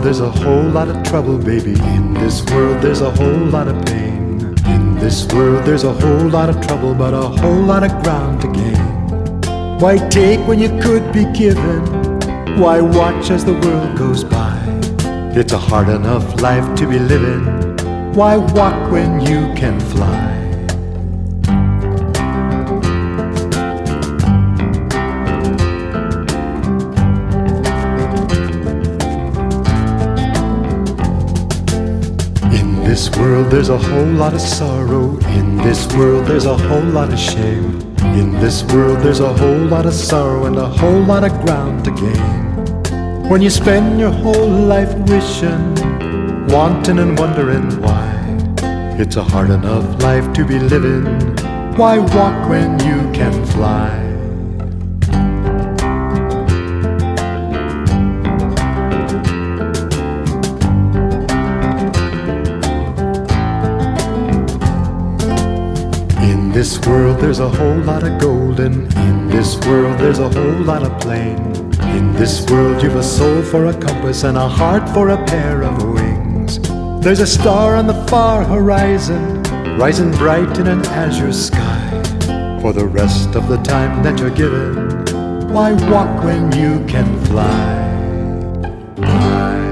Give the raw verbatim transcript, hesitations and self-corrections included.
there's a whole lot of trouble, baby. In this world, there's a whole lot of pain. In this world, there's a whole lot of trouble, but a whole lot of ground to gain. Why take when you could be given? Why watch as the world goes by? It's a hard enough life to be living. Why walk when you can fly? In this world there's a whole lot of sorrow. In this world there's a whole lot of shame. In this world there's a whole lot of sorrow and a whole lot of ground to gain. When you spend your whole life wishing, wanting and wondering why, it's a hard enough life to be living. Why walk when you can fly? In this world there's a whole lot of golden. In this world there's a whole lot of plain. In this world you've a soul for a compass and a heart for a pair of wings. There's a star on the far horizon, rising bright in an azure sky. For the rest of the time that you're given, why walk when you can fly? Why